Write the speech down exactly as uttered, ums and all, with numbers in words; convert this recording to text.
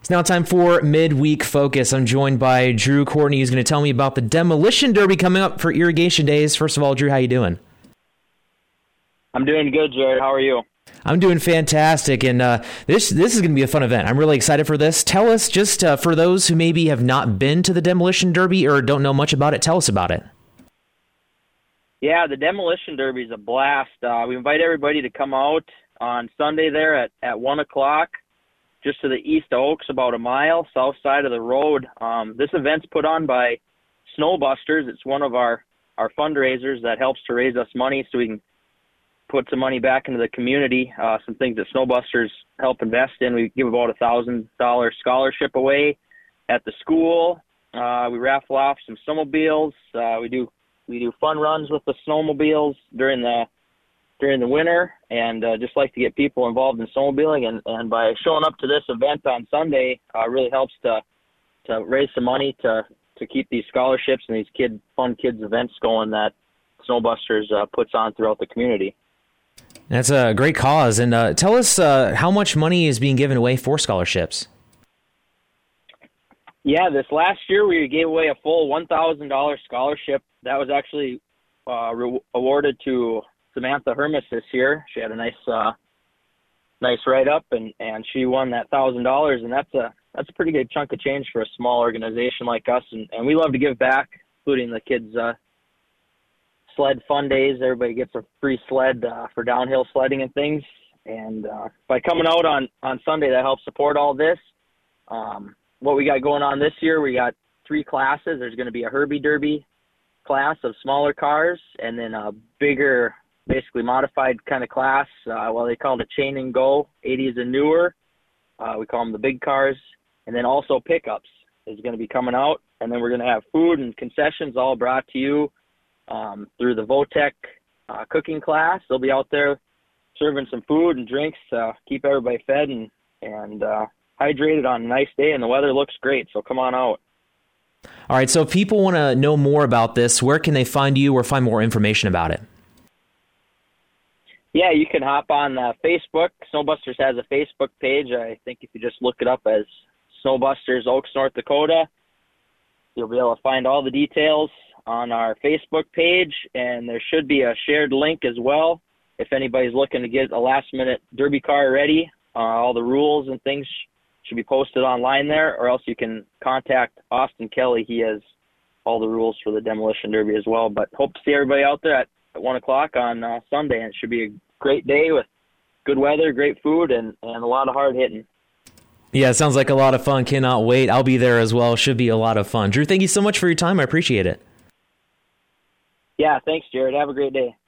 It's now time for Midweek Focus. I'm joined by Drew Courtney, who's going to tell me about the Demolition Derby coming up for Irrigation Days. First of all, Drew, how you doing? I'm doing good, Jared. How are you? I'm doing fantastic, and uh, this this is going to be a fun event. I'm really excited for this. Tell us, just uh, for those who maybe have not been to the Demolition Derby or don't know much about it, tell us about it. Yeah, the Demolition Derby is a blast. Uh, we invite everybody to come out on Sunday there at, at one o'clock. Just to the east of Oaks, about a mile, south side of the road. Um, this event's put on by Snowbusters. It's one of our, our fundraisers that helps to raise us money so we can put some money back into the community, uh, some things that Snowbusters help invest in. We give about a one thousand dollars scholarship away at the school. Uh, we raffle off some snowmobiles. Uh, we do we do fun runs with the snowmobiles during the during the winter, and uh, just like to get people involved in snowmobiling, and, and by showing up to this event on Sunday uh, really helps to to raise some money to, to keep these scholarships and these kid fun kids events going that Snowbusters uh, puts on throughout the community. That's a great cause, and uh, tell us uh, how much money is being given away for scholarships. Yeah, this last year we gave away a full one thousand dollars scholarship. That was actually uh, re- awarded to Samantha Hermes this year. She had a nice, uh, nice write-up, and, and she won that thousand dollars, and that's a that's a pretty good chunk of change for a small organization like us. And, and we love to give back, including the kids' uh, sled fun days. Everybody gets a free sled uh, for downhill sledding and things. And uh, by coming out on, on Sunday, that helps support all this. Um, what we got going on this year, we got three classes. There's going to be a Herbie Derby class of smaller cars, and then a bigger, basically modified kind of class. Uh, well, they call it a chain and go, eighties and newer. Uh, we call them the big cars. And then also pickups is going to be coming out. And then we're going to have food and concessions all brought to you um, through the Votech uh, cooking class. They'll be out there serving some food and drinks to keep everybody fed and, and uh, hydrated on a nice day. And the weather looks great, so come on out. All right, so if people want to know more about this, where can they find you or find more information about it? Yeah, you can hop on uh, Facebook. Snowbusters has a Facebook page. I think if you just look it up as Snowbusters Oaks, North Dakota, you'll be able to find all the details on our Facebook page, and there should be a shared link as well. If anybody's looking to get a last-minute derby car ready, uh, all the rules and things should be posted online there, or else you can contact Austin Kelly. He has all the rules for the Demolition Derby as well. But hope to see everybody out there at, at one o'clock on uh, Sunday, and it should be a great day with good weather, great food, and, and a lot of hard hitting. Yeah, it sounds like a lot of fun. Cannot wait. I'll be there as well. Should be a lot of fun. Drew, thank you so much for your time. I appreciate it. Yeah, thanks, Jared. Have a great day.